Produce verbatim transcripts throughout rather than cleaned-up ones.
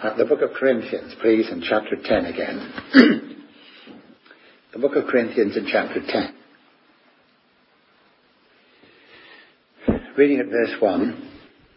at the book of Corinthians, please, in chapter ten again. The book of Corinthians in chapter ten. Reading at verse one.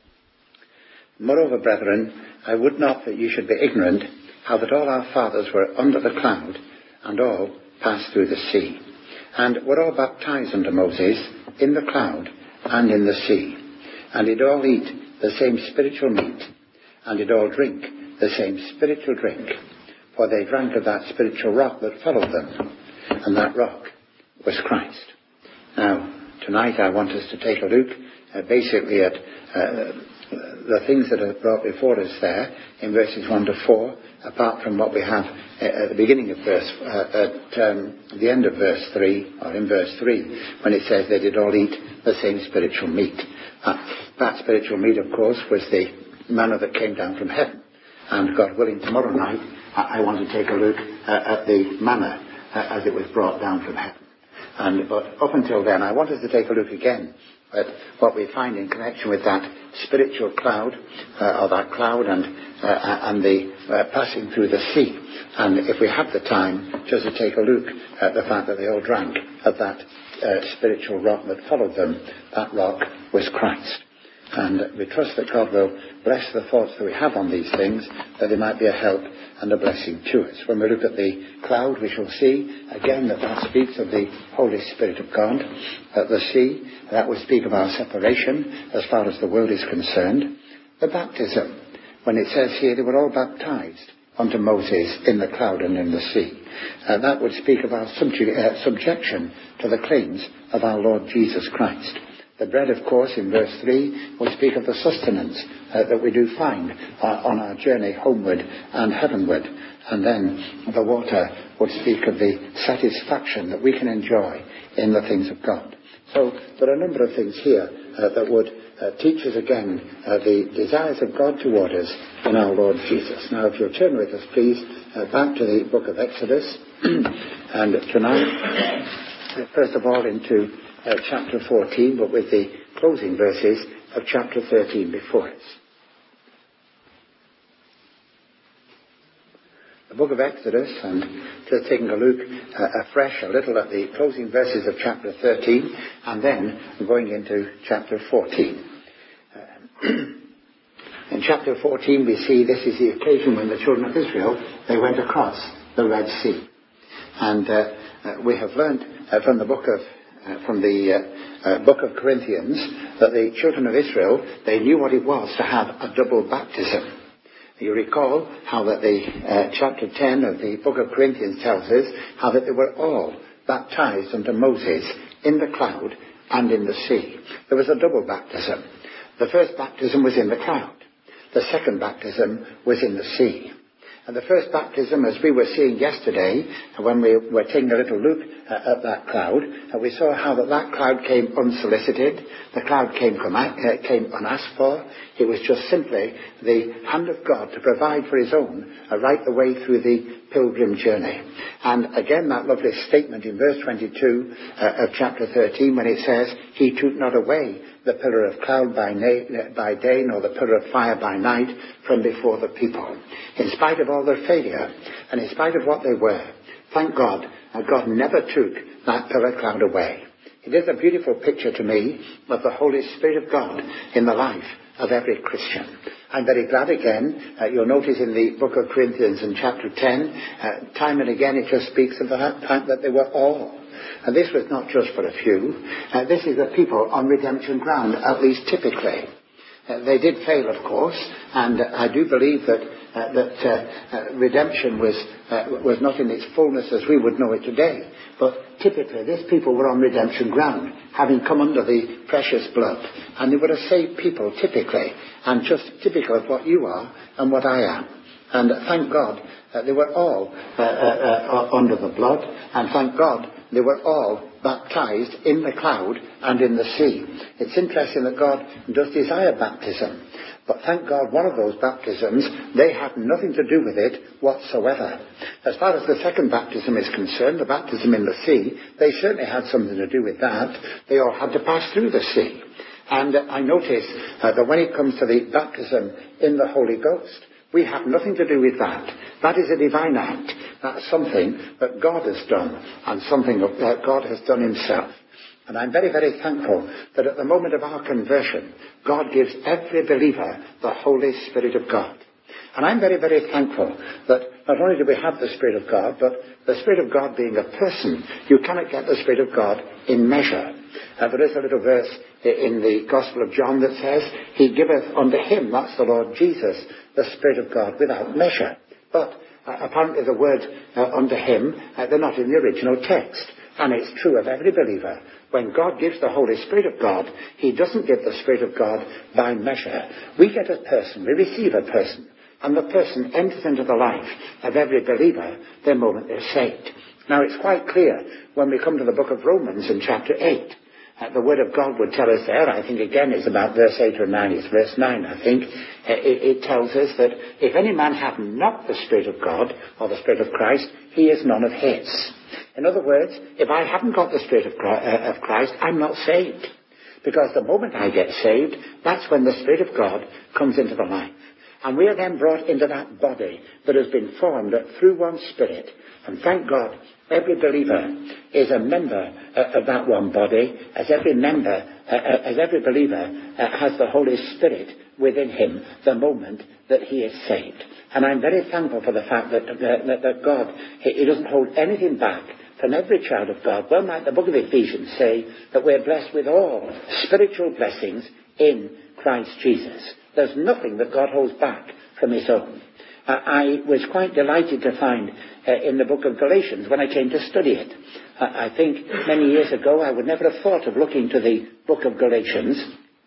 Moreover, brethren, I would not that you should be ignorant how that all our fathers were under the cloud, and all passed through the sea, and were all baptized unto Moses in the cloud and in the sea, and did all eat the same spiritual meat, and did all drink the same spiritual drink, for they drank of that spiritual rock that followed them, and that rock was Christ. Now, tonight I want us to take a look uh, basically at uh, the things that are brought before us there in verses one to four, apart from what we have uh, at the beginning of verse, uh, at um, the end of verse three, or in verse three, when it says they did all eat the same spiritual meat. Uh, that spiritual meat, of course, was the manna that came down from heaven. And God willing, tomorrow night, I, I want to take a look uh, at the manna uh, as it was brought down from heaven. And but up until then, I want us to take a look again at what we find in connection with that spiritual cloud, uh, or that cloud, and uh, and the uh, passing through the sea. And if we have the time, just to take a look at the fact that they all drank of that uh, spiritual rock that followed them. That rock was Christ. And we trust that God will bless the thoughts that we have on these things, that they might be a help and a blessing to us. When we look at the cloud, we shall see again that that speaks of the Holy Spirit of God. At the sea, that would speak of our separation as far as the world is concerned. The baptism, when it says here they were all baptized unto Moses in the cloud and in the sea, uh, that would speak of our subju- uh, subjection to the claims of our Lord Jesus Christ. The bread, of course, in verse three, will speak of the sustenance uh, that we do find uh, on our journey homeward and heavenward. And then the water would speak of the satisfaction that we can enjoy in the things of God. So there are a number of things here uh, that would uh, teach us again uh, the desires of God toward us in our Lord Jesus. Now, if you'll turn with us, please, uh, back to the book of Exodus. And tonight, uh, first of all, into Uh, chapter fourteen, but with the closing verses of chapter thirteen before us. The book of Exodus, and just taking a look uh, afresh a little at the closing verses of chapter thirteen, and then going into chapter fourteen. Uh, in chapter fourteen we see this is the occasion when the children of Israel, they went across the Red Sea. And uh, uh, we have learned uh, from the book of Uh, from the uh, uh, book of Corinthians, that the children of Israel, they knew what it was to have a double baptism. You recall how that the uh, chapter ten of the book of Corinthians tells us how that they were all baptized unto Moses in the cloud and in the sea. There was a double baptism. The first baptism was in the cloud. The second baptism was in the sea. And the first baptism, as we were seeing yesterday, when we were taking a little look uh, at that cloud, uh, we saw how that, that cloud came unsolicited. The cloud came, uh, came unasked for. It was just simply the hand of God to provide for his own uh, right the way through the pilgrim journey. And again, that lovely statement in verse twenty-two uh, of chapter thirteen, when it says, he took not away the pillar of cloud by, na- by day, nor the pillar of fire by night from before the people. In spite of all their failure, and in spite of what they were, thank God, uh, God never took that pillar cloud away. It is a beautiful picture to me of the Holy Spirit of God in the life of every Christian. I'm very glad again, uh, you'll notice in the book of Corinthians in chapter ten, uh, time and again it just speaks of the fact that they were all. And this was not just for a few. Uh, this is the people on redemption ground, at least typically. Uh, they did fail, of course, and uh, I do believe that uh, that uh, uh, redemption was uh, was not in its fullness as we would know it today. But typically, these people were on redemption ground, having come under the precious blood, and they were a saved people, typically, and just typical of what you are and what I am. And uh, thank God uh, they were all uh, uh, uh, under the blood, and thank God they were all baptized in the cloud and in the sea. It's interesting that God does desire baptism. But thank God one of those baptisms, they had nothing to do with it whatsoever. As far as the second baptism is concerned, the baptism in the sea, they certainly had something to do with that. They all had to pass through the sea. And uh, I notice uh, that when it comes to the baptism in the Holy Ghost, We have nothing to do with that. That is a divine act. That's something that God has done, and something that God has done himself. And I'm very, very thankful that at the moment of our conversion, God gives every believer the Holy Spirit of God. And I'm very, very thankful that not only do we have the Spirit of God, but the Spirit of God being a person, you cannot get the Spirit of God in measure. Uh, there is a little verse in the Gospel of John that says, he giveth unto him, that's the Lord Jesus, the Spirit of God without measure. But uh, apparently the word uh, unto him, uh, they're not in the original text. And it's true of every believer. When God gives the Holy Spirit of God, he doesn't give the Spirit of God by measure. We get a person, we receive a person, and the person enters into the life of every believer the moment they're saved. Now, it's quite clear when we come to the book of Romans in chapter eight. Uh, the Word of God would tell us there, I think again it's about verse eight or nine, it's verse nine, I think. Uh, it, it tells us that if any man hath not the Spirit of God, or the Spirit of Christ, he is none of his. In other words, if I haven't got the Spirit of Christ, uh, of Christ, I'm not saved. Because the moment I get saved, that's when the Spirit of God comes into the life. And we are then brought into that body that has been formed through one Spirit. And thank God, every believer is a member uh, of that one body, as every member, uh, uh, as every believer uh, has the Holy Spirit within him the moment that he is saved. And I'm very thankful for the fact that, uh, that, that God, he, he doesn't hold anything back from every child of God. Well might the book of Ephesians say that we're blessed with all spiritual blessings in Christ Jesus. There's nothing that God holds back from his own. Uh, I was quite delighted to find uh, in the book of Galatians when I came to study it. Uh, I think many years ago I would never have thought of looking to the book of Galatians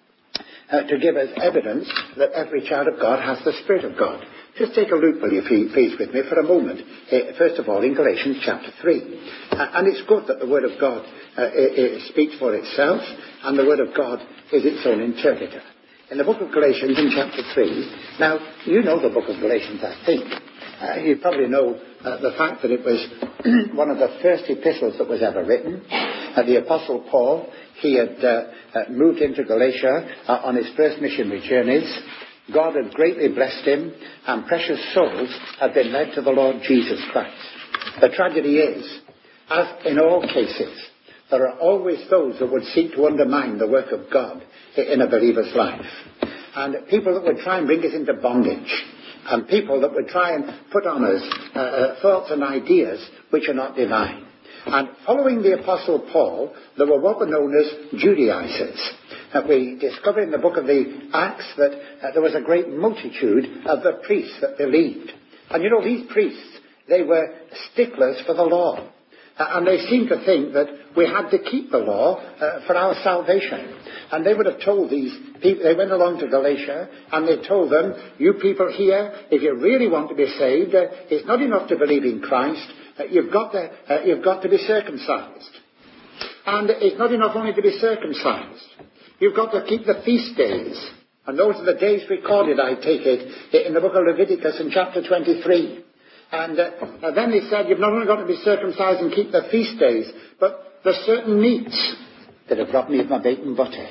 uh, to give us evidence that every child of God has the Spirit of God. Just take a look, will you, please, with me for a moment. Uh, first of all, in Galatians chapter three. Uh, and it's good that the Word of God uh, it, it speaks for itself, and the Word of God is its own interpreter. In the book of Galatians in chapter three, now, you know the book of Galatians, I think. Uh, you probably know uh, the fact that it was one of the first epistles that was ever written. Uh, the Apostle Paul, he had uh, uh, moved into Galatia uh, on his first missionary journeys. God had greatly blessed him, and precious souls had been led to the Lord Jesus Christ. The tragedy is, as in all cases, there are always those that would seek to undermine the work of God in a believer's life. And people that would try and bring us into bondage. And people that would try and put on us uh, uh, thoughts and ideas which are not divine. And following the Apostle Paul, there were what were known as Judaizers. Uh, we discover in the book of the Acts that uh, there was a great multitude of the priests that believed. And you know, these priests, they were sticklers for the law. Uh, and they seemed to think that we had to keep the law uh, for our salvation. And they would have told these people, they went along to Galatia, and they told them, you people here, if you really want to be saved, uh, it's not enough to believe in Christ, uh, you've got to, uh, you've got to be circumcised. And it's not enough only to be circumcised. You've got to keep the feast days. And those are the days recorded, I take it, in the book of Leviticus in chapter twenty-three. And uh, then he said, you've not only got to be circumcised and keep the feast days, but there's certain meats that have robbed me of my bacon butter.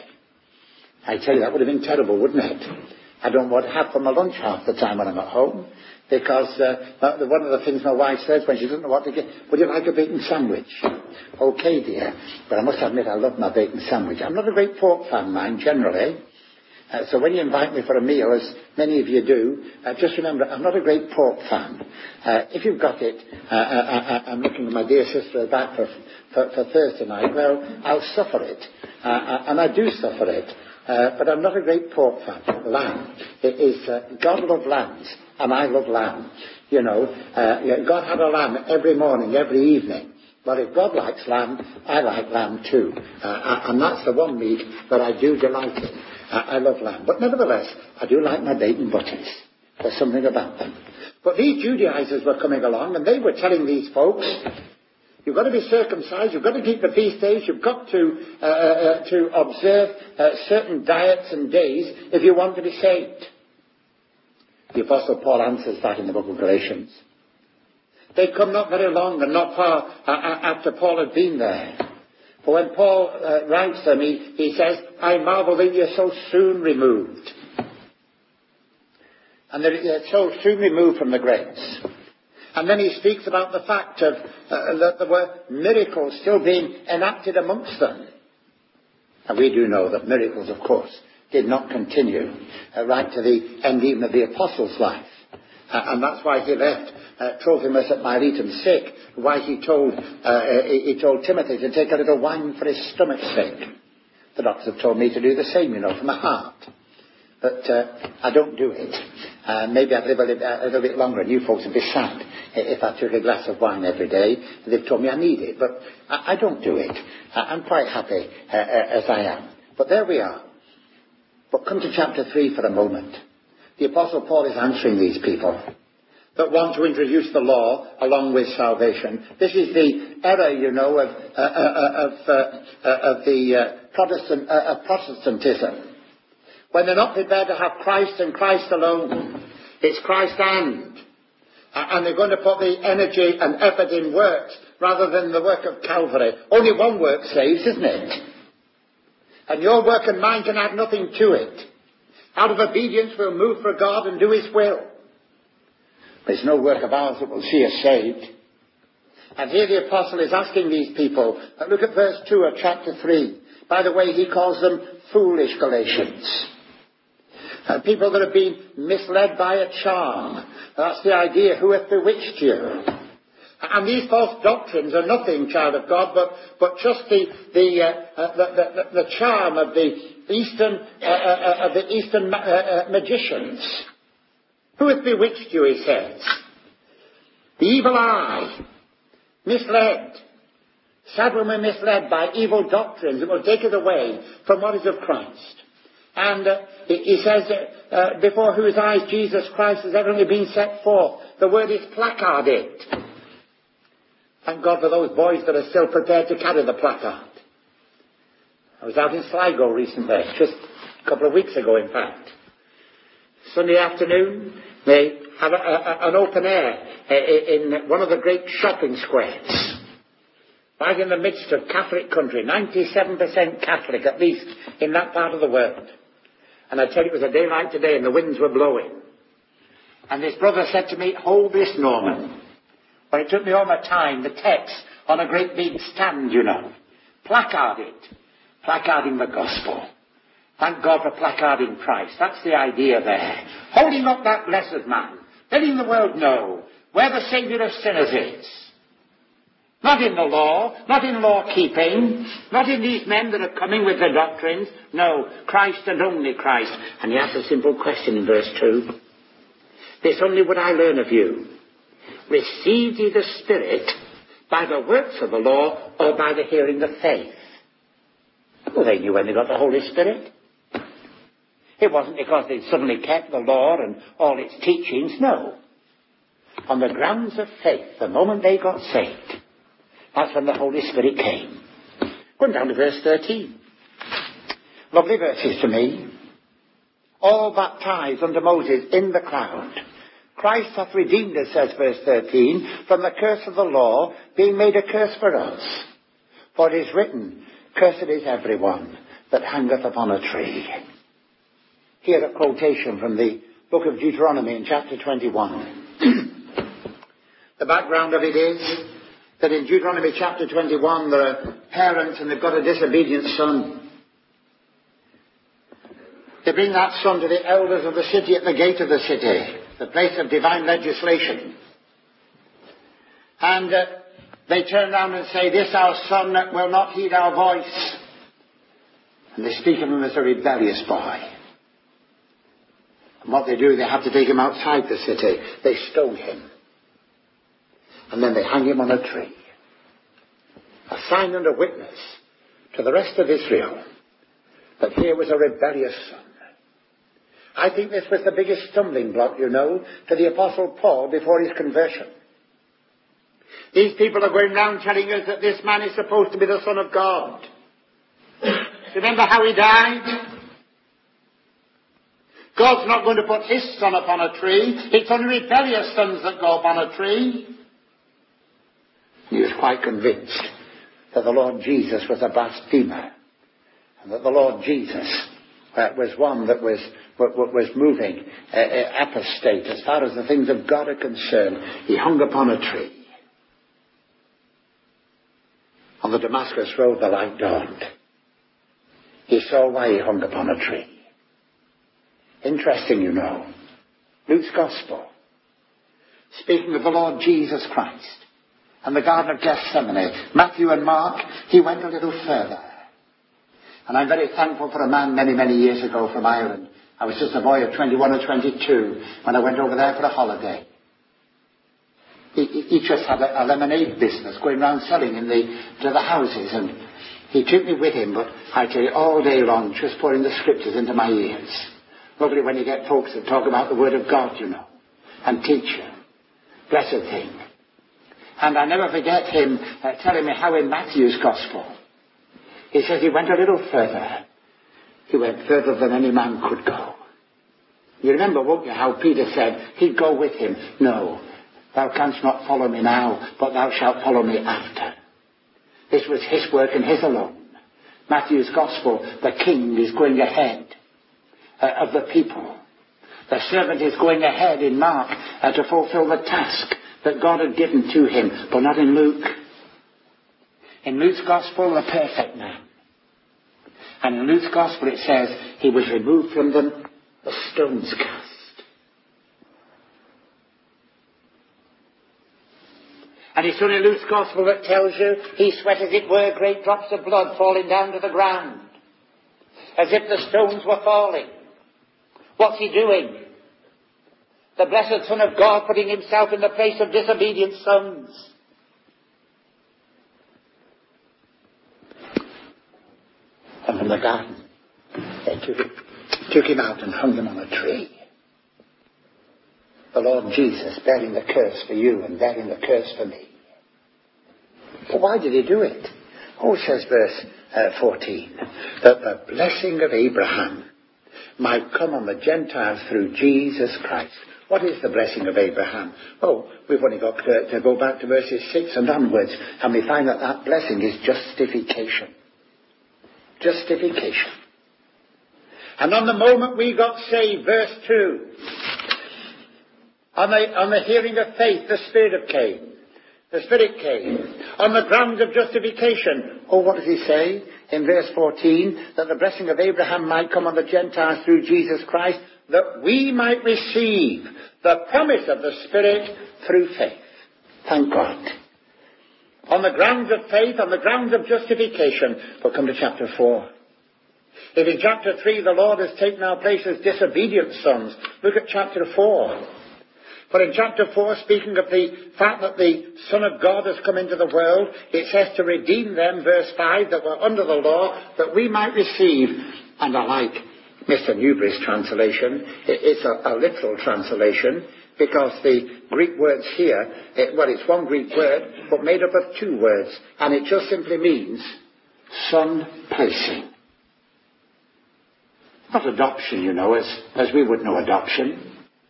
I tell you, that would have been terrible, wouldn't it? I don't know what to have for my lunch half the time when I'm at home, because uh, one of the things my wife says when she doesn't know what to get, would you like a bacon sandwich? Okay, dear, but I must admit I love my bacon sandwich. I'm not a great pork fan, mind, generally. Uh, so when you invite me for a meal, as many of you do, uh, just remember, I'm not a great pork fan. Uh, if you've got it, uh, I, I, I'm looking at my dear sister back for, for, for Thursday night, well, I'll suffer it. Uh, and I do suffer it. Uh, but I'm not a great pork fan. Lamb. It is, uh, God loved lambs, and I love lamb. You know, uh, yeah, God had a lamb every morning, every evening. But if God likes lamb, I like lamb too. Uh, and that's the one meat that I do delight in. I love lamb. But nevertheless, I do like my bacon butties. There's something about them. But these Judaizers were coming along, and they were telling these folks, you've got to be circumcised, you've got to keep the feast days, you've got to uh, uh, to observe uh, certain diets and days if you want to be saved. The Apostle Paul answers that in the book of Galatians. They'd come not very long and not far uh, after Paul had been there. But when Paul uh, writes them, he, he says, I marvel that you're so soon removed. And they're so soon removed from the graves. And then he speaks about the fact of, uh, that there were miracles still being enacted amongst them. And we do know that miracles, of course, did not continue uh, right to the end even of the apostles' life. Uh, and that's why he left uh, Trophimus at Miletum sick, why he told, uh, he, he told Timothy to take a little wine for his stomach's sake. The doctors have told me to do the same, you know, for my heart. But uh, I don't do it. Uh, maybe I'd live a little, a little bit longer, and you folks would be sad if I took a glass of wine every day. They've told me I need it, but I, I don't do it. I, I'm quite happy uh, as I am. But there we are. But come to chapter three for a moment. The Apostle Paul is answering these people that want to introduce the law along with salvation. This is the error, you know, of, uh, uh, of, uh, uh, of the uh, Protestant, uh, of Protestantism. When they're not prepared to have Christ and Christ alone, it's Christ and. And they're going to put the energy and effort in works rather than the work of Calvary. Only one work saves, isn't it? And your work and mine can add nothing to it. Out of obedience we'll move for God and do His will. There's no work of ours that will see us saved. And here the apostle is asking these people, look at verse two of chapter three. By the way, he calls them foolish Galatians. Uh, people that have been misled by a charm. That's the idea. Who hath bewitched you? And these false doctrines are nothing, child of God, but, but just the the, uh, uh, the, the the charm of the Eastern uh, uh, of the Eastern uh, uh, magicians. Who hath bewitched you? He says. The evil eye, misled. Sad when we're misled by evil doctrines that will take us away from what is of Christ. And uh, he says, uh, uh, before whose eyes Jesus Christ has ever been set forth. The word is placarded. Thank God for those boys that are still prepared to carry the placard. I was out in Sligo recently, just a couple of weeks ago in fact. Sunday afternoon, they have a, a, an open air in one of the great shopping squares. Right in the midst of Catholic country, ninety-seven percent Catholic, at least in that part of the world. And I tell you, it was a day like today and the winds were blowing. And this brother said to me, hold this, Norman. Well, it took me all my time, the text, on a great big stand, you know. Placard it. Placarding the gospel. Thank God for placarding Christ. That's the idea there. Holding up that blessed man. Letting the world know where the Saviour of sinners is. Not in the law, not in law-keeping, not in these men that are coming with their doctrines. No, Christ and only Christ. And he asks a simple question in verse two. This only would I learn of you. Received ye the Spirit by the works of the law or by the hearing of faith? Well, they knew when they got the Holy Spirit. It wasn't because they suddenly kept the law and all its teachings. No. On the grounds of faith, the moment they got saved, that's when the Holy Spirit came. Going down to verse thirteen. Lovely verses to me. All baptized under Moses in the cloud. Christ hath redeemed us, says verse thirteen, from the curse of the law, being made a curse for us. For it is written, cursed is everyone that hangeth upon a tree. Here a quotation from the book of Deuteronomy in chapter twenty-one. The background of it is that in Deuteronomy chapter twenty-one there are parents and they've got a disobedient son. They bring that son to the elders of the city at the gate of the city, the place of divine legislation. And uh, they turn round and say, this our son will not heed our voice. And they speak of him as a rebellious boy. And what they do, they have to take him outside the city. They stone him. And then they hang him on a tree. A sign and a witness to the rest of Israel that here was a rebellious son. I think this was the biggest stumbling block, you know, to the Apostle Paul before his conversion. These people are going round telling us that this man is supposed to be the Son of God. Remember how he died? God's not going to put his son upon a tree. It's only rebellious sons that go upon a tree. He was quite convinced that the Lord Jesus was a blasphemer. And that the Lord Jesus uh, was one that was was moving uh, apostate as far as the things of God are concerned. He hung upon a tree. On the Damascus road the light dawned. He saw why he hung upon a tree. Interesting, you know. Luke's Gospel, speaking of the Lord Jesus Christ and the Garden of Gethsemane. Matthew and Mark, he went a little further. And I'm very thankful for a man many, many years ago from Ireland. I was just a boy of twenty-one or twenty-two when I went over there for a holiday. He, he just had a, a lemonade business going round selling in the, to the houses, and he took me with him, but I tell you, all day long, just pouring the scriptures into my ears. Lovely when you get folks that talk about the Word of God, you know, and teach you. Blessed thing. And I never forget him uh, telling me how in Matthew's Gospel, he says he went a little further. He went further than any man could go. You remember, won't you, how Peter said he'd go with him. No, thou canst not follow me now, but thou shalt follow me after. This was his work and his alone. Matthew's Gospel, the king is going ahead uh, of the people. The servant is going ahead in Mark uh, to fulfill the task that God had given to him, but not in Luke. In Luke's Gospel, the perfect man. And in Luke's Gospel it says, he was removed from them, the stones cast. And it's only Luke's Gospel that tells you he sweat as it were great drops of blood falling down to the ground, as if the stones were falling. What's he doing? The blessed Son of God putting himself in the place of disobedient sons. And from the garden, they took him, took him out and hung him on a tree. The Lord Jesus bearing the curse for you and bearing the curse for me. But why did he do it? Oh, says verse uh, fourteen, that the blessing of Abraham might come on the Gentiles through Jesus Christ. What is the blessing of Abraham? Oh, we've only got to, to go back to verses six and onwards, and we find that that blessing is justification. Justification. And on the moment we got saved, verse two, on the, on the hearing of faith, the Spirit came. The Spirit came. On the grounds of justification. Oh, what does he say in verse fourteen? That the blessing of Abraham might come on the Gentiles through Jesus Christ, that we might receive the promise of the Spirit through faith. Thank God. On the grounds of faith, on the grounds of justification. We'll come to chapter four. If in chapter three the Lord has taken our place as disobedient sons, look at chapter four. For in chapter four, speaking of the fact that the Son of God has come into the world, it says to redeem them, verse five, that were under the law, that we might receive, and I like Mister Newbury's translation, it's a, a literal translation, because the Greek words here, it, well, it's one Greek word, but made up of two words, and it just simply means son placing. Not adoption, you know, as, as we would know adoption.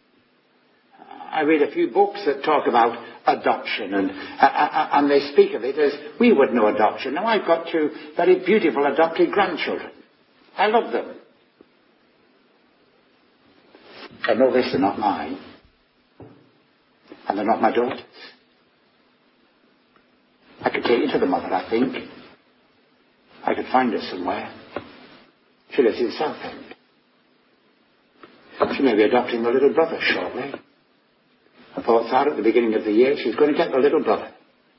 I read a few books that talk about adoption, and, uh, and they speak of it as we would know adoption. Now, I've got two very beautiful adopted grandchildren. I love them. I know this, they're not mine. And they're not my daughters. I could take you to the mother, I think. I could find her somewhere. She lives in Southend. She may be adopting the little brother shortly. I thought out at the beginning of the year she's going to get the little brother.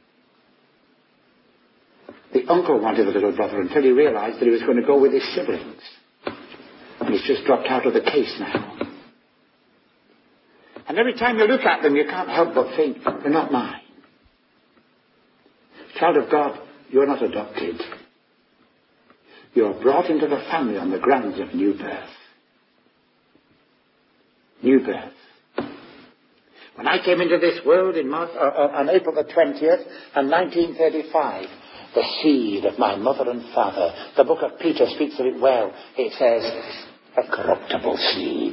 The uncle wanted the little brother until he realized that he was going to go with his siblings. And he's just dropped out of the case now. And every time you look at them, you can't help but think, they're not mine. Child of God, you're not adopted. You're brought into the family on the grounds of new birth. New birth. When I came into this world in March, uh, on April the twentieth, in nineteen thirty-five, the seed of my mother and father, the book of Peter speaks of it well. It says, a corruptible seed.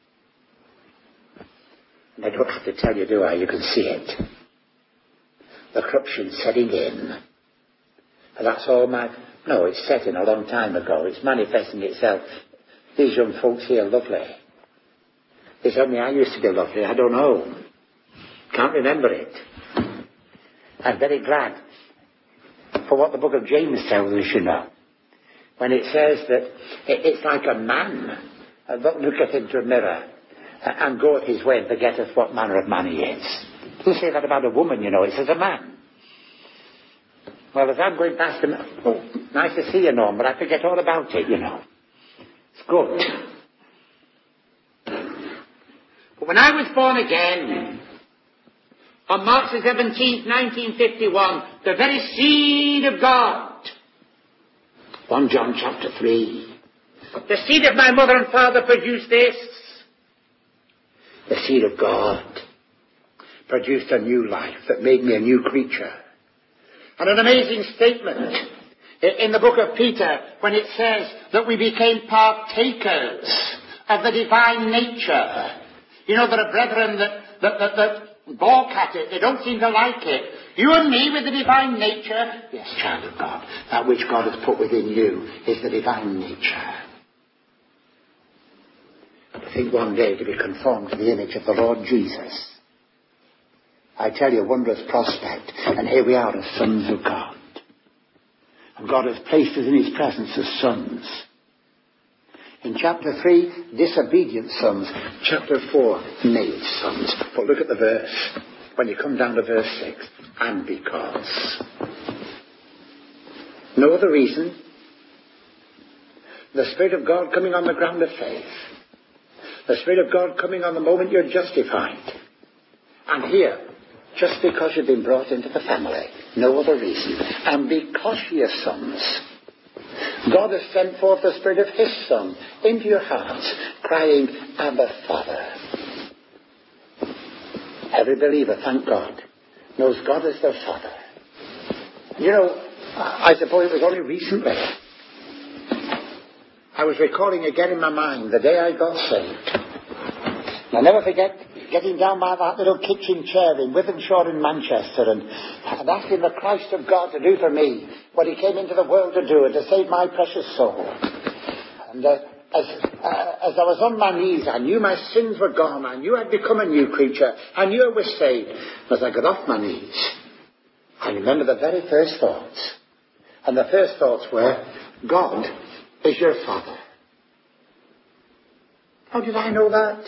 And I don't have to tell you, do I? You can see it. The corruption setting in. And that's all my... No, it's set in a long time ago. It's manifesting itself these young folks here lovely? They tell me I used to be lovely. I don't know. Can't remember it. I'm very glad for what the book of James tells us, you know, when it says that it's like a man that looketh into a mirror and goeth his way and forgetteth what manner of man he is. It doesn't say that about a woman, you know. It says a man. Well, as I'm going past him, oh, nice to see you, Norm, but I forget all about it, you know. It's good. But when I was born again, on March the seventeenth, nineteen fifty-one, the very seed of God, First John chapter three, the seed of my mother and father produced this. The seed of God produced a new life that made me a new creature. And an amazing statement in the book of Peter when it says that we became partakers of the divine nature. You know, there are brethren that, that, that, that balk at it. They don't seem to like it. You and me with the divine nature. Yes, child of God. That which God has put within you is the divine nature. I think one day to be conformed to the image of the Lord Jesus. I tell you, wondrous prospect. And here we are as sons of God. And God has placed us in his presence as sons. In chapter three, disobedient sons. Chapter four, made sons. But look at the verse. When you come down to verse six. And because. No other reason. The Spirit of God coming on the ground of faith. The Spirit of God coming on the moment you're justified. And here, just because you've been brought into the family. No other reason. And because ye are sons, God has sent forth the Spirit of his Son into your hearts, crying, Abba, Father. Every believer, thank God, knows God as their Father. You know, I suppose it was only recently I was recalling again in my mind the day I got saved. I'll never forget getting down by that little kitchen chair in Withenshaw in Manchester and, and asking the Christ of God to do for me what he came into the world to do and to save my precious soul. And uh, as, uh, as I was on my knees, I knew my sins were gone. I knew I'd become a new creature. I knew I was saved. As I got off my knees, I remember the very first thoughts. And the first thoughts were, God is your Father. How did I know that?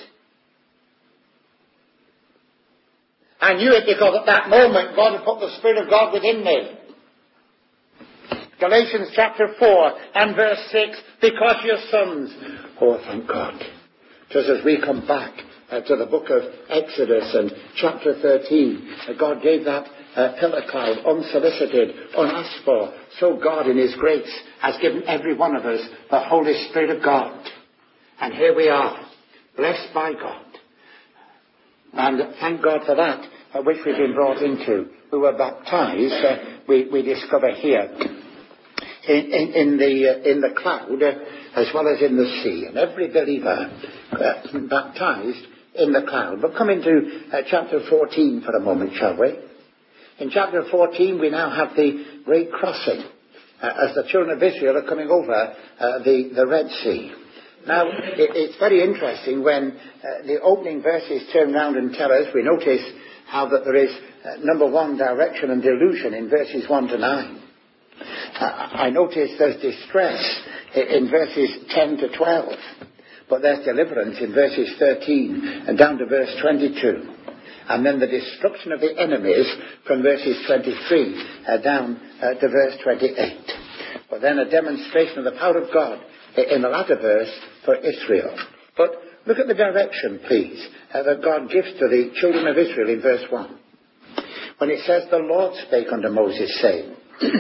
I knew it because at that moment God had put the Spirit of God within me. Galatians chapter four and verse six, because you're sons. Oh, thank God. Just as we come back uh, to the book of Exodus and chapter thirteen, uh, God gave that uh, pillar cloud unsolicited, unasked for. So God in his grace has given every one of us the Holy Spirit of God. And here we are, blessed by God. And thank God for that, uh, which we've been brought into. We were baptized, uh, we, we discover here, in, in, in, the, uh, in the cloud, uh, as well as in the sea. And every believer uh, baptized in the cloud. But come into uh, chapter fourteen for a moment, shall we? In chapter fourteen, we now have the great crossing, uh, as the children of Israel are coming over uh, the, the Red Sea. Now, it, it's very interesting when uh, the opening verses turn round and tell us, we notice how that there is, uh, number one, direction and delusion in verses one to nine. Uh, I notice there's distress in verses ten to twelve, but there's deliverance in verses thirteen and down to verse twenty-two. And then the destruction of the enemies from verses twenty-three uh, down uh, to verse twenty-eight. But then a demonstration of the power of God in the latter verse for Israel. But look at the direction, please, uh, that God gives to the children of Israel in verse one. When it says, the Lord spake unto Moses, saying,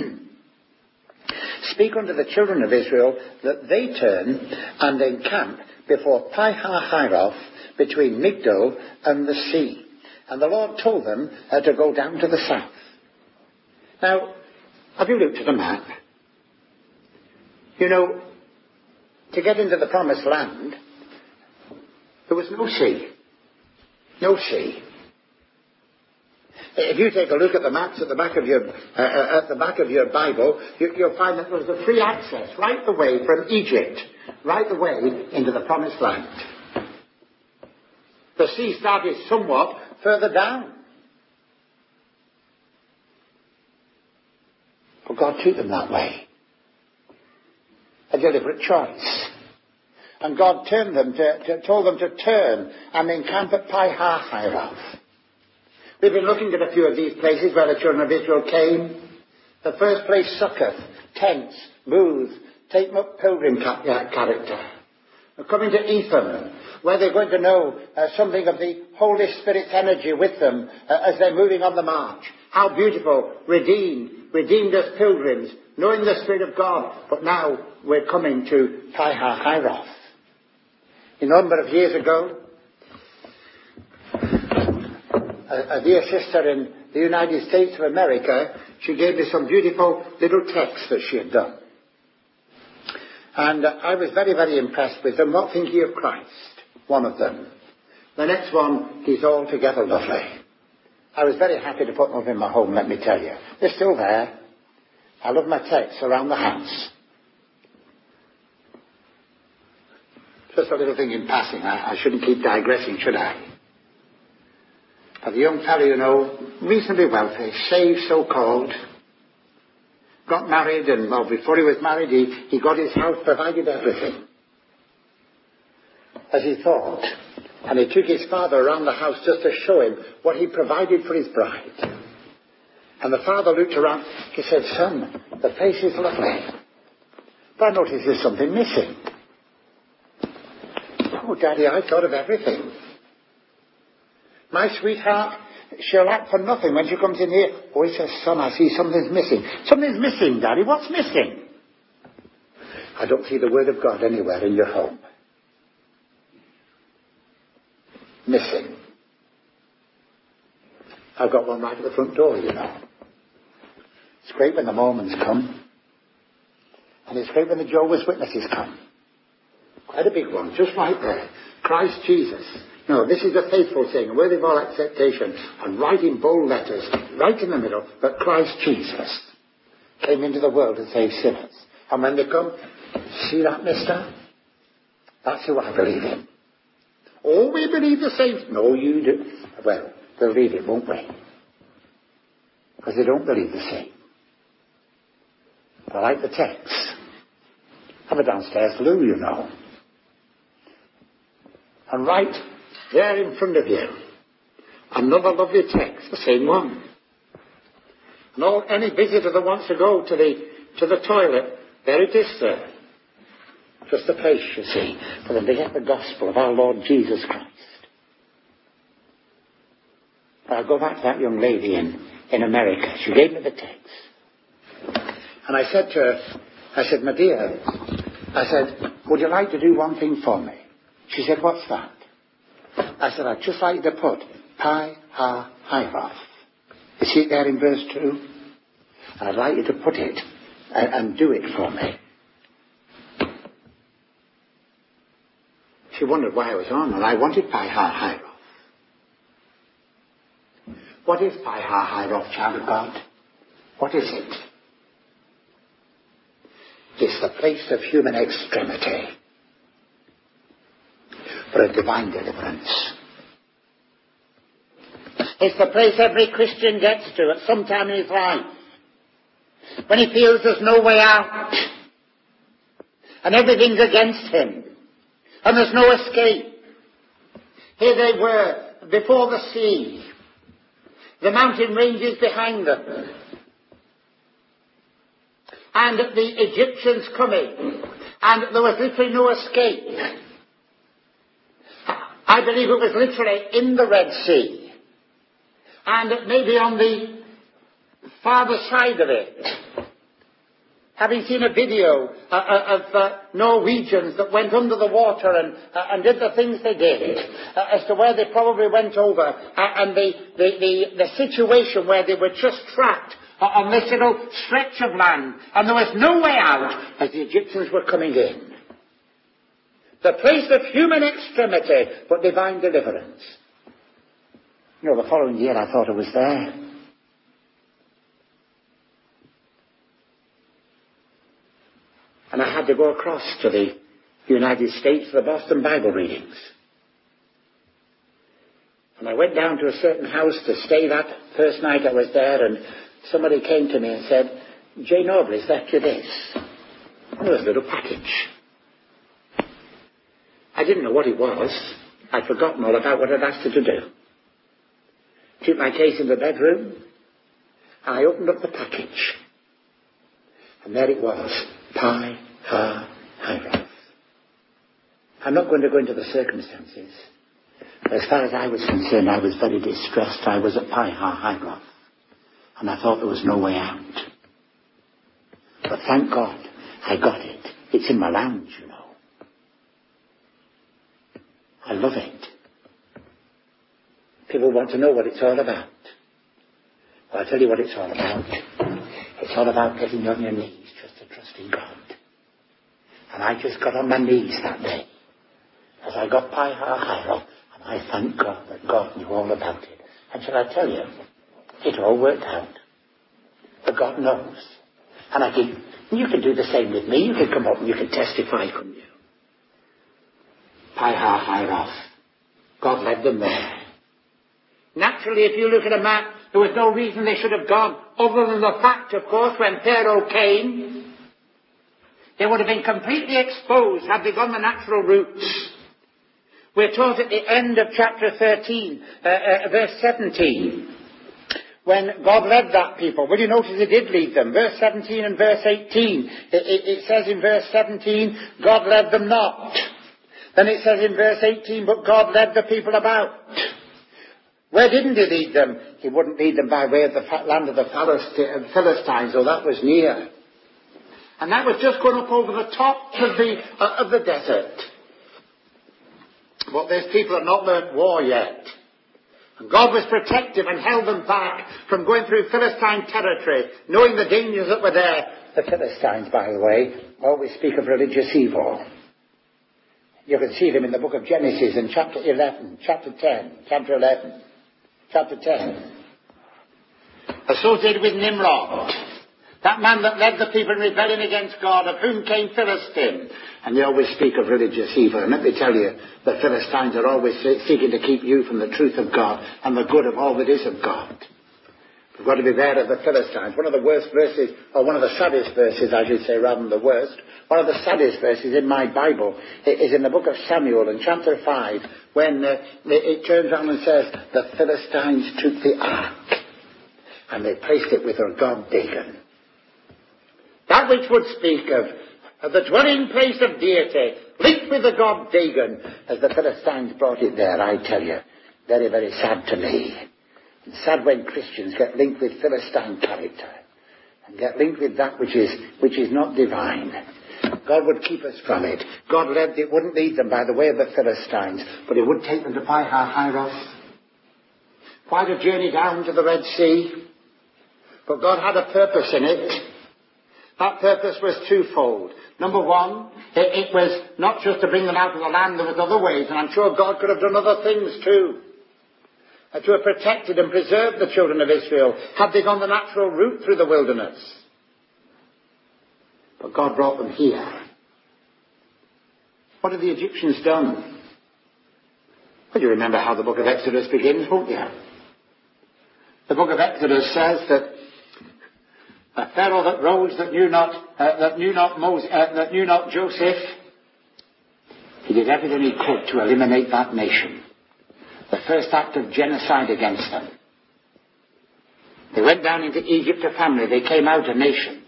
Speak unto the children of Israel that they turn and encamp before Pi-hahiroth between Migdol and the sea. And the Lord told them uh, to go down to the south. Now, have you looked at the map? You know, to get into the promised land, there was no sea. No sea. If you take a look at the maps at the back of your uh, at the back of your Bible, you, you'll find that there's a free access right the way from Egypt, right the way into the Promised Land. The sea started somewhat further down. But God took them that way. A deliberate choice. And God turned them to, to, told them to turn and encamp at Pi Hahiroth. We've been looking at a few of these places where the children of Israel came. The first place, Succoth, tents, booths, taking up pilgrim ca- character. We're coming to Etham, where they're going to know uh, something of the Holy Spirit's energy with them uh, as they're moving on the march. How beautiful, redeemed, redeemed as pilgrims, knowing the Spirit of God. But now we're coming to Pi Hahiroth. A number of years ago, a, a dear sister in the United States of America, she gave me some beautiful little texts that she had done. And uh, I was very, very impressed with them. What think ye of Christ? One of them. The next one, he's altogether lovely. I was very happy to put them in my home, let me tell you. They're still there. I love my texts around the house. Just a little thing in passing. I, I shouldn't keep digressing, should I? But the young fellow, you know, reasonably wealthy, saved so-called, got married, and well, before he was married, he, he got his house, provided everything. As he thought. And he took his father around the house just to show him what he provided for his bride. And the father looked around. He said, son, the place is lovely. But I noticed there's something missing. Oh, Daddy, I thought of everything. My sweetheart, she'll act for nothing when she comes in here. Oh, he says, son, I see something's missing. Something's missing, Daddy. What's missing? I don't see the word of God anywhere in your home. Missing. I've got one right at the front door, you know. It's great when the Mormons come. And it's great when the Jehovah's Witnesses come. Quite a big one, just right there. Christ Jesus. No, this is a faithful thing, worthy of all acceptation. And right in bold letters, right in the middle, but Christ Jesus came into the world to save sinners. And when they come, see that, mister? That's who I believe in. Oh, we believe the same. No, you do. Well, they'll read it, won't we? Because they don't believe the same. But I like the text. Have a downstairs loo, you know. And right there in front of you, another lovely text, the same one. And all, any visitor that wants to go to the to the toilet, there it is, sir. Just a place, you see, for them to get the gospel of our Lord Jesus Christ. I'll go back to that young lady in, in America. She gave me the text. And I said to her, I said, my dear, I said, would you like to do one thing for me? She said, what's that? I said, I'd just like you to put Pi Hahiroth. You see it there in verse two? And I'd like you to put it and, and do it for me. She wondered why I was on, and I wanted Pi Hahiroth. What is Pi Hahiroth, child of God? What is it? It's the place of human extremity for a divine deliverance. It's the place every Christian gets to at some time in his life when he feels there's no way out and everything's against him and there's no escape. Here they were before the sea, the mountain ranges behind them, and the Egyptians coming, and there was literally no escape. I believe it was literally in the Red Sea, and maybe on the farther side of it. Having seen a video uh, of uh, Norwegians that went under the water and, uh, and did the things they did, uh, as to where they probably went over, uh, and the, the, the, the situation where they were just trapped on this little stretch of land, and there was no way out as the Egyptians were coming in. The place of human extremity, but divine deliverance. You know, the following year I thought I was there. And I had to go across to the United States for the Boston Bible readings. And I went down to a certain house to stay that first night I was there, and somebody came to me and said, Jay Nobly's left you this. And it was a little package. I didn't know what it was. I'd forgotten all about what I'd asked her to do. Took my case in the bedroom, and I opened up the package. And there it was. Pi, Ha, Hi-Raf. I'm not going to go into the circumstances. But as far as I was concerned, I was very distressed. I was at Pi, Ha, Hi-Raf. And I thought there was no way out. But thank God, I got it. It's in my lounge, you know. I love it. People want to know what it's all about. Well, I'll tell you what it's all about. It's all about getting on your knees just to trust in God. And I just got on my knees that day as I got Pi, Ha, Hi-Raf, and I thank God that God knew all about it. And shall I tell you, it all worked out. But God knows. And I think, you can do the same with me. You can come up and you can testify, couldn't you? Pi, Ha, Hi-Raf. God led them there. Naturally, if you look at a map, there was no reason they should have gone, other than the fact, of course, when Pharaoh came, they would have been completely exposed had they gone the natural routes. We're told at the end of chapter thirteen, uh, uh, verse seventeen, when God led that people. Well, you notice he did lead them. Verse seventeen and verse eighteen. It, it, it says in verse seventeen, God led them not. Then it says in verse eighteen, but God led the people about. Where didn't he lead them? He wouldn't lead them by way of the land of the Philistines, though that was near. And that was just going up over the top of the, uh, of the desert. But these people had not learnt war yet. And God was protective and held them back from going through Philistine territory, knowing the dangers that were there. The Philistines, by the way, always speak of religious evil. You can see them in the book of Genesis in chapter eleven, chapter ten, chapter eleven, chapter ten. Associated with Nimrod, that man that led the people in rebellion against God, of whom came Philistine. And they always speak of religious evil. And let me tell you, the Philistines are always seeking to keep you from the truth of God and the good of all that is of God. We've got to be aware of the Philistines. One of the worst verses, or one of the saddest verses, I should say, rather than the worst, one of the saddest verses in my Bible is in the book of Samuel in chapter five, when uh, it turns around and says, the Philistines took the ark and they placed it with their god Dagon. That which would speak of, of the dwelling place of deity, linked with the god Dagon, as the Philistines brought it there, I tell you, very, very sad to me. And sad when Christians get linked with Philistine character and get linked with that which is which is not divine. God would keep us from it. God led, it wouldn't lead them by the way of the Philistines, but it would take them to Pi, Ha, Hi-Raf. Quite a journey down to the Red Sea. But God had a purpose in it. That purpose was twofold. Number one, it, it was not just to bring them out of the land, there was other ways, and I'm sure God could have done other things too. Uh, to have protected and preserved the children of Israel had they gone the natural route through the wilderness. But God brought them here. What have the Egyptians done? Well, you remember how the book of Exodus begins, won't you? The book of Exodus says that a Pharaoh that rose that knew not uh, that knew not Moses, uh, that knew not Joseph, he did everything he could to eliminate that nation. The first act of genocide against them. They went down into Egypt a family. They came out a nation.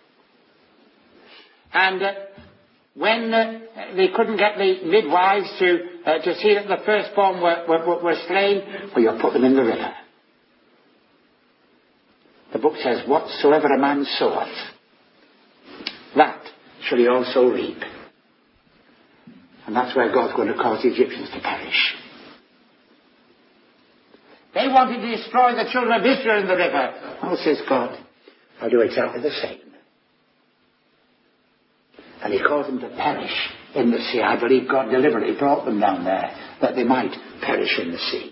And uh, when uh, they couldn't get the midwives to uh, to see that the firstborn were, were, were slain, well, you put them in the river. The book says, whatsoever a man soweth, that shall he also reap. And that's where God's going to cause the Egyptians to perish. They wanted to destroy the children of Israel in the river. Oh, says God, I'll do exactly the same. And he caused them to perish in the sea. I believe God deliberately brought them down there that they might perish in the sea.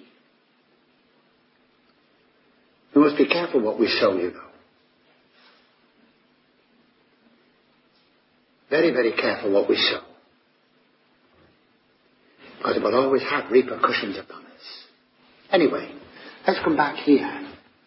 We must be careful what we sow, you know. very, very careful what we sow. Because it will always have repercussions upon us. Anyway, let's come back here.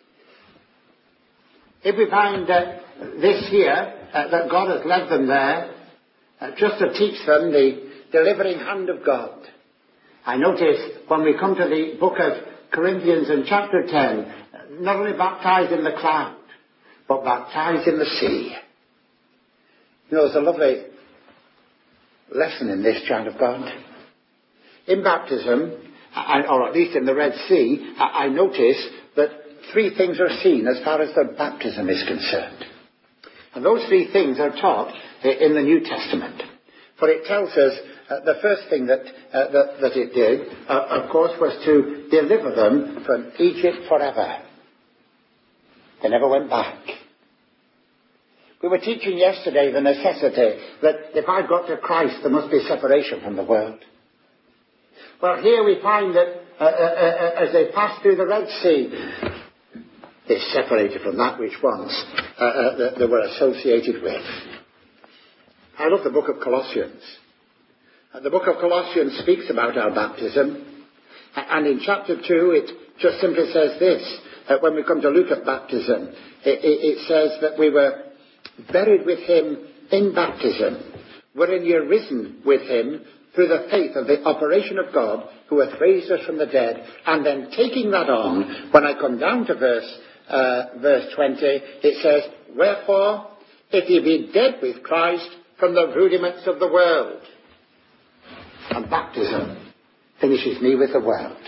If we find uh, this here, uh, that God has led them there, uh, just to teach them the delivering hand of God. I notice when we come to the book of Corinthians in chapter ten, not only baptized in the cloud, but baptized in the sea. You know, there's a lovely lesson in this, child of God. In baptism, or at least in the Red Sea, I notice that three things are seen as far as the baptism is concerned. And those three things are taught in the New Testament. For it tells us uh, the first thing that, uh, that, that it did, uh, of course, was to deliver them from Egypt forever. They never went back. We were teaching yesterday the necessity that if I've got to Christ, there must be separation from the world. Well, here we find that uh, uh, uh, as they passed through the Red Sea, they separated from that which once uh, uh, they were associated with. I love the book of Colossians. Uh, the book of Colossians speaks about our baptism. And in chapter two, it just simply says this. Uh, when we come to look at baptism, it, it, it says that we were buried with him in baptism, wherein ye are risen with him through the faith of the operation of God, who hath raised us from the dead. And then taking that on, when I come down to verse uh, verse twenty, it says, wherefore, if ye be dead with Christ from the rudiments of the world. And baptism finishes me with the world.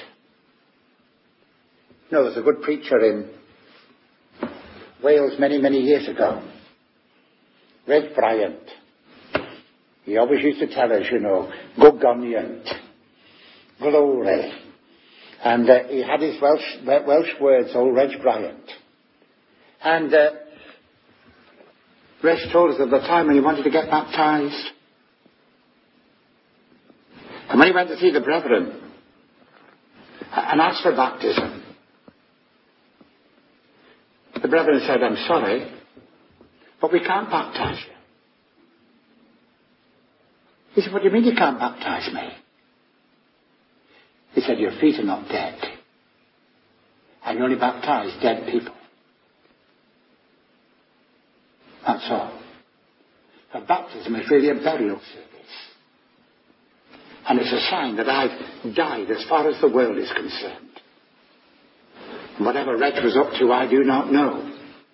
You know, there's a good preacher in Wales many, many years ago, Reg Bryant. He always used to tell us, you know, Gogoniant, glory. And uh, he had his Welsh, Welsh words, old Reg Bryant. And uh, Reg told us of the time when he wanted to get baptized. And when he went to see the brethren and asked for baptism, the brethren said, I'm sorry, but we can't baptize you. He said, what do you mean you can't baptize me? He said, your feet are not dead. And you only baptize dead people. That's all. But baptism is really a burial service. And it's a sign that I've died as far as the world is concerned. And whatever Reg was up to, I do not know.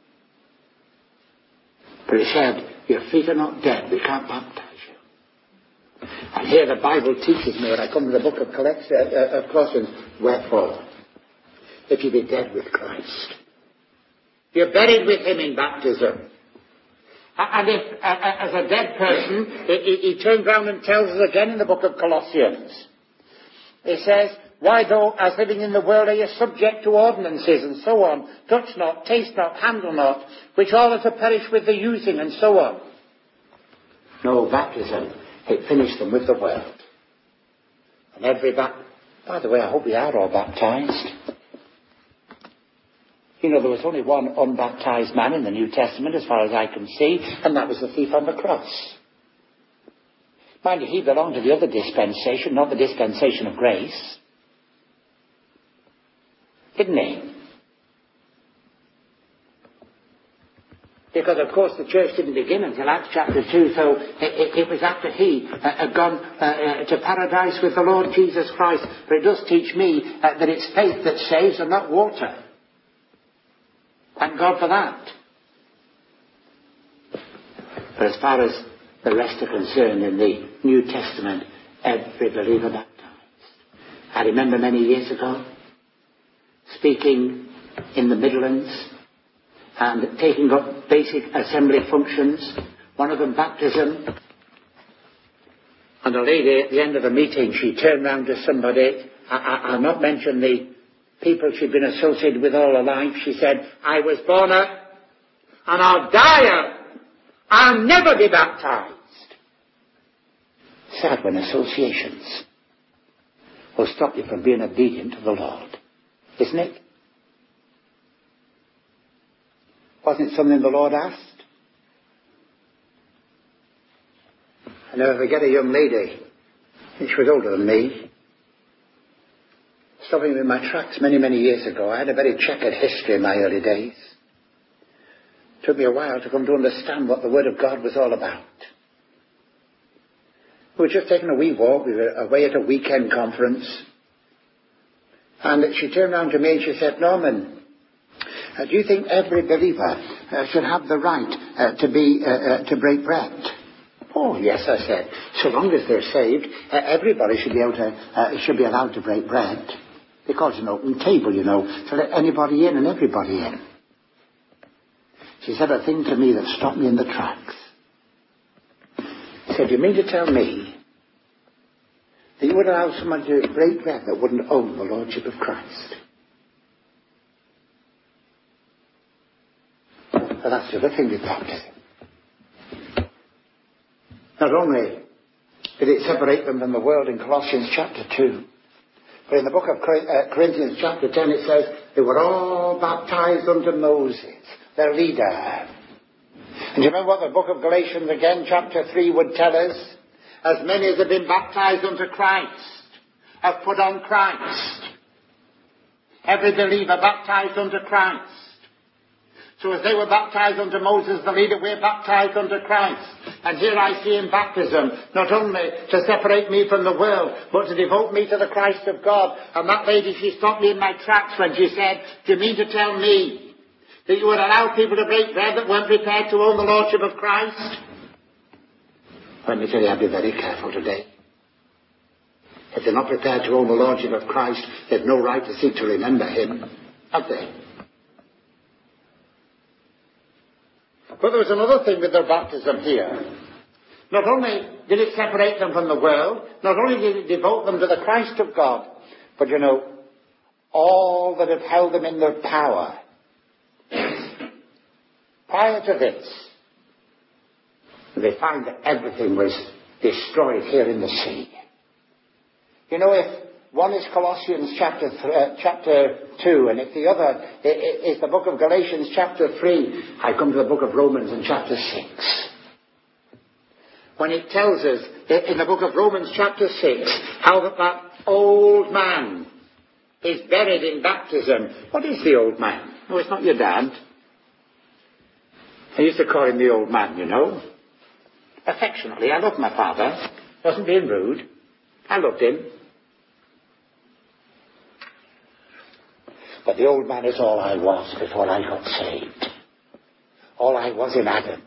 But he said, your feet are not dead, we can't baptize you. And here the Bible teaches me when I come to the book of Colossians, wherefore, if you be dead with Christ, you're buried with him in baptism. And if, as a dead person, he, he turns round and tells us again in the book of Colossians, he says, why though, as living in the world, are you subject to ordinances and so on, touch not, taste not, handle not, which all are to perish with the using and so on. No, baptism, it finished them with the world. And every bap- by the way, I hope we are all baptized. You know, there was only one unbaptized man in the New Testament as far as I can see, and that was the thief on the cross. Mind you, he belonged to the other dispensation, not the dispensation of grace. Didn't he? Because, of course, the church didn't begin until Acts chapter two, so it, it, it was after he uh, had gone uh, uh, to paradise with the Lord Jesus Christ. But it does teach me uh, that it's faith that saves and not water. Thank God for that. But as far as the rest are concerned in the New Testament, every believer baptized. I remember many years ago, speaking in the Midlands and taking up basic assembly functions, one of them baptism. And a lady at the end of the meeting, she turned round to somebody, I, I, I'll not mention the people she'd been associated with all her life. She said, I was born out and I'll die out. I'll never be baptized. Sad when associations will stop you from being obedient to the Lord. Isn't it? Wasn't it something the Lord asked? I never forget a young lady, she was older than me, stopping me in my tracks many, many years ago. I had a very checkered history in my early days. It took me a while to come to understand what the Word of God was all about. We were just taking a wee walk. We were away at a weekend conference. And she turned around to me and she said, Norman, uh, do you think every believer uh, should have the right uh, to be uh, uh, to break bread? Oh, yes, I said. So long as they're saved, uh, everybody should be able to uh, should be allowed to break bread. Because it's an open table, you know, to let anybody in and everybody in. She said a thing to me that stopped me in the tracks. She said, you mean to tell me that you would allow someone to break bread that wouldn't own the Lordship of Christ? Well, that's the other thing with baptism. Not only did it separate them from the world in Colossians chapter two, but in the book of Corinthians chapter ten it says they were all baptized unto Moses, their leader. And do you remember what the book of Galatians again chapter three would tell us? As many as have been baptized unto Christ have put on Christ. Every believer baptized unto Christ. So as they were baptized unto Moses the leader, we're baptized unto Christ. And here I see in baptism not only to separate me from the world, but to devote me to the Christ of God. And that lady, she stopped me in my tracks when she said, do you mean to tell me that you would allow people to break bread that weren't prepared to own the Lordship of Christ? Let me tell you, I'll be very careful today. If they're not prepared to own the Lordship of Christ, they've no right to seek to remember Him, have they? But there was another thing with their baptism here. Not only did it separate them from the world, not only did it devote them to the Christ of God, but you know, all that had held them in their power. Prior to this, they find that everything was destroyed here in the sea. You know, if one is Colossians chapter th- uh, chapter two, and if the other is the book of Galatians chapter three, I come to the book of Romans in chapter six. When it tells us in the book of Romans chapter six how that that old man is buried in baptism. What is the old man? No, it's not your dad. I used to call him the old man, you know. Affectionately, I loved my father. Wasn't being rude. I loved him. But the old man is all I was before I got saved. All I was in Adam.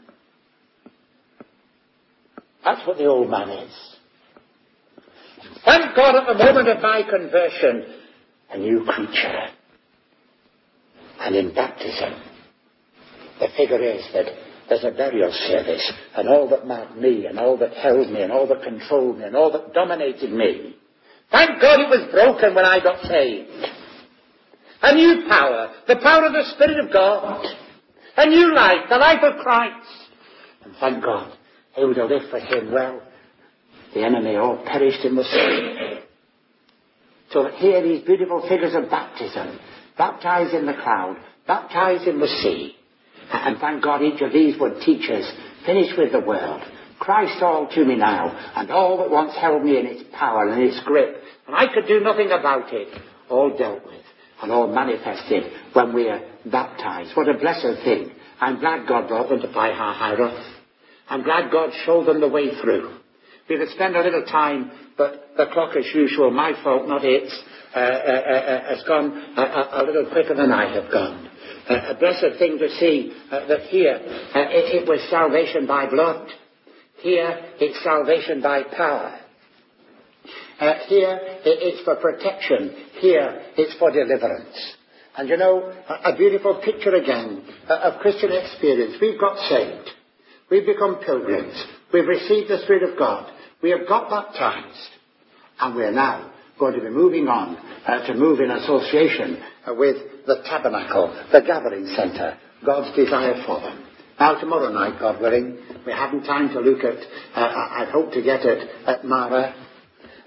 That's what the old man is. Thank God at the moment of my conversion, a new creature. And in baptism, the figure is that there's a burial service, and all that marked me, and all that held me, and all that controlled me, and all that dominated me. Thank God it was broken when I got saved. A new power, the power of the Spirit of God. A new life, the life of Christ. And thank God, who to live for Him. Well, the enemy all perished in the sea. So that here these beautiful figures of baptism, baptized in the cloud, baptized in the sea. And thank God each of these would teach us, finish with the world. Christ all to me now, and all that once held me in its power and its grip, and I could do nothing about it, all dealt with. And all manifested when we are baptized. What a blessed thing. I'm glad God brought them to Pi Hahiroth. I'm glad God showed them the way through. We could spend a little time, but the clock as usual, my fault, not its, uh, uh, uh, has gone a, a, a little quicker than I have gone. Uh, a blessed thing to see uh, that here uh, it, it was salvation by blood. Here it's salvation by power. Uh, here, it's for protection. Here, it's for deliverance. And you know, a, a beautiful picture again uh, of Christian experience. We've got saved. We've become pilgrims. We've received the Spirit of God. We have got baptized. And we're now going to be moving on uh, to move in association uh, with the tabernacle, the gathering centre, God's desire for them. Now, tomorrow night, God willing, we haven't time to look at, uh, I'd hope to get it at Mara.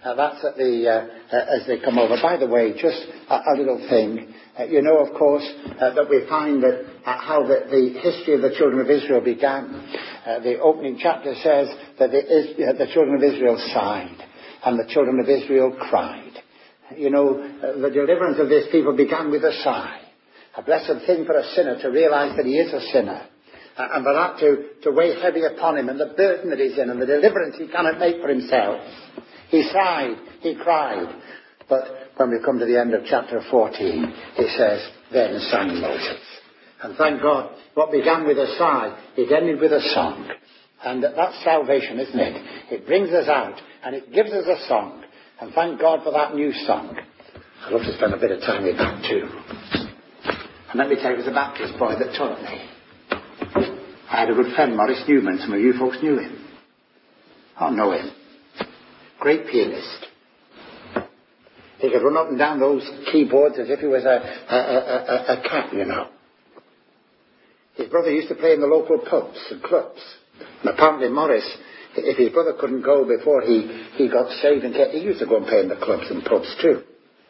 Uh, that's at the, uh, uh, as they come over. By the way, just a, a little thing. Uh, you know, of course, uh, that we find that uh, how the, the history of the children of Israel began. Uh, the opening chapter says that the, uh, the children of Israel sighed and the children of Israel cried. You know, uh, the deliverance of this people began with a sigh. A blessed thing for a sinner to realize that he is a sinner. Uh, and for that to, to weigh heavy upon him and the burden that he's in and the deliverance he cannot make for himself. He sighed, he cried. But when we come to the end of chapter fourteen, it says, then sang Moses. And thank God, what began with a sigh, it ended with a song. And that's salvation, isn't it? It brings us out and it gives us a song. And thank God for that new song. I'd love to spend a bit of time with that too. And let me tell you, it was a Baptist boy that taught me. I had a good friend, Maurice Newman. Some of you folks knew him. I know him. Great pianist. He could run up and down those keyboards as if he was a, a, a, a, a cat, you know. His brother used to play in the local pubs and clubs. And apparently Maurice, if his brother couldn't go before he, he got saved, and he used to go and play in the clubs and pubs too.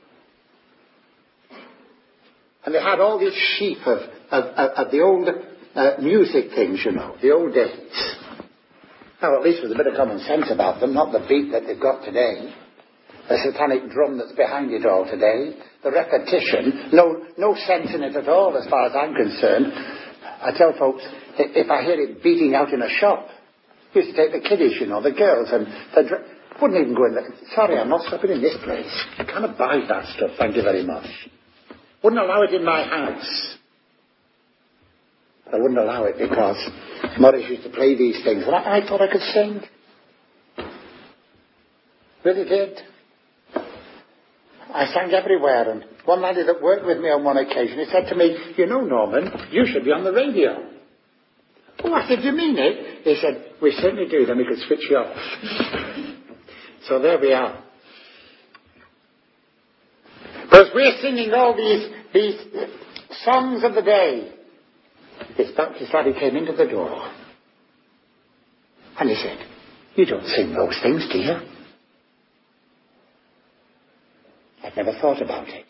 And they had all this sheep of, of, of, of the old uh, music things, you know, the old days. Now, at least there's a bit of common sense about them, not the beat that they've got today. The satanic drum that's behind it all today. The repetition. No no sense in it at all as far as I'm concerned. I tell folks, if I hear it beating out in a shop, I used to take the kiddies, you know, the girls, and they dr- wouldn't even go in there. Sorry, I'm not stopping in this place. I can't abide that stuff, thank you very much. Wouldn't allow it in my house. I wouldn't allow it because Maurice used to play these things, and I, I thought I could sing. Really did. I sang everywhere, and one laddie that worked with me on one occasion, he said to me, you know, Norman, you should be on the radio. Oh, I said, do you mean it? He said, we certainly do, then we could switch you off. So there we are. Because we're singing all these, these songs of the day. This Baptist laddie came into the door, and he said, you don't sing those things, do you? I'd never thought about it.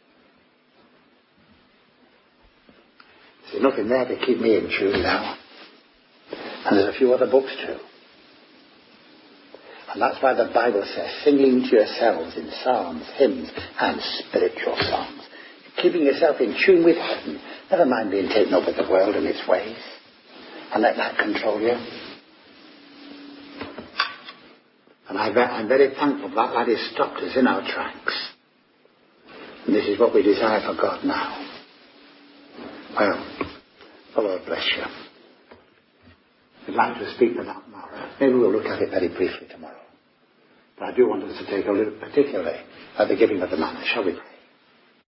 There's nothing there to keep me in tune now. And there's a few other books too. And that's why the Bible says, singing to yourselves in psalms, hymns, and spiritual songs. Keeping yourself in tune with heaven. Never mind being taken up with the world and its ways. And let that control you. And I, I'm very thankful that lad has stopped us in our tracks. And this is what we desire for God now. Well, the Lord bless you. I'd like to speak to that tomorrow. Maybe we'll look at it very briefly tomorrow. But I do want us to take a look particularly at the giving of the manna. Shall we?